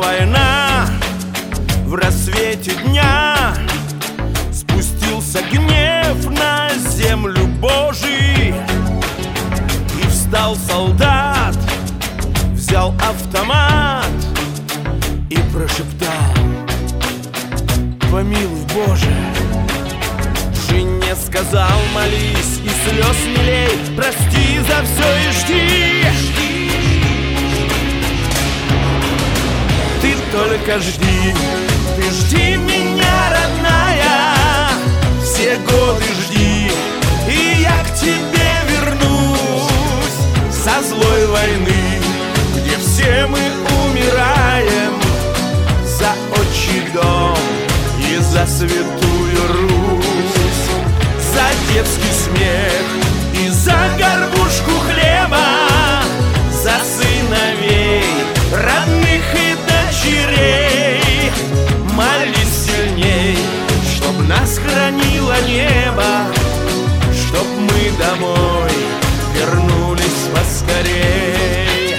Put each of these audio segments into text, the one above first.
война. В рассвете дня спустился гнев на землю Божий, и встал солдат, взял автомат и прошептал: помилуй, Боже. Жене сказал: молись и слез не лей, прости за все и жди. Ты только жди, ты жди меня, родная, все годы жди, и я к тебе вернусь со злой войны, где все мы умираем за отчий дом и за святую Русь, за детский смех и за горбушку хлеба, за сыновей, родных и дочерей. Молись сильней, чтоб нас хранило небо, чтоб мы домой вернулись поскорей.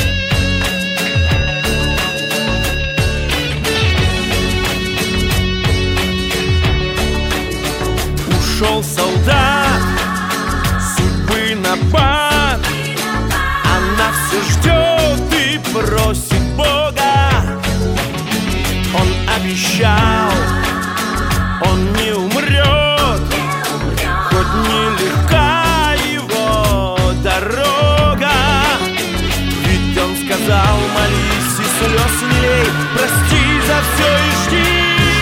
Ушел солдат, судьбы напад, она все ждет и просит Бога. Он обещал, он не умрет, хоть нелегка его дорога. Ведь он сказал: молись и слез не лей, прости за все и жди.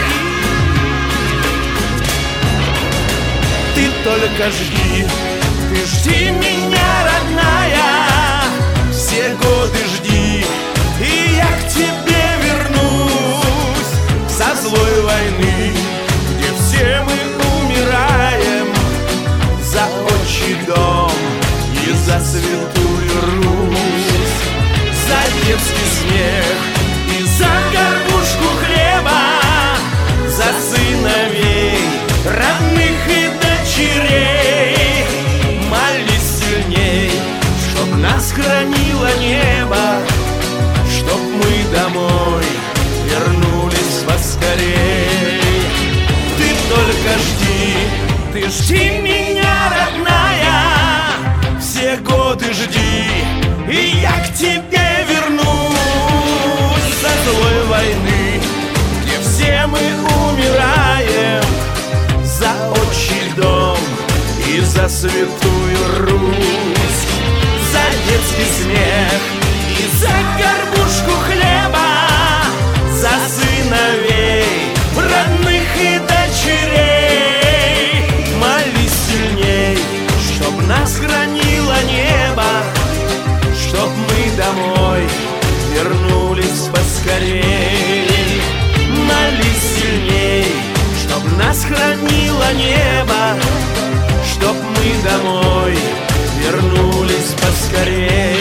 Ты только жди, ты жди меня, родная, все годы жди, и я к тебе вернусь со злой войны, где все мы умираем за отчий дом и за святую Русь, за детский смех и за горбушку хлеба, за сыновей, родных и дочерей. Молись сильней, чтоб нас хранило небо, чтоб мы домой вернулись поскорей. Ты только жди, ты жди меня, родная, все годы жди, и я к тебе вернусь со злой войны, где все мы умираем за отчий дом и за святую Русь, за детский смех и за горбушку хлеба, за сыновей, родных и дочерей. Молись сильней, чтоб нас хранило небо, чтоб мы домой вернулись поскорей. Молись сильней, чтоб нас хранило небо, чтоб мы домой вернулись поскорей.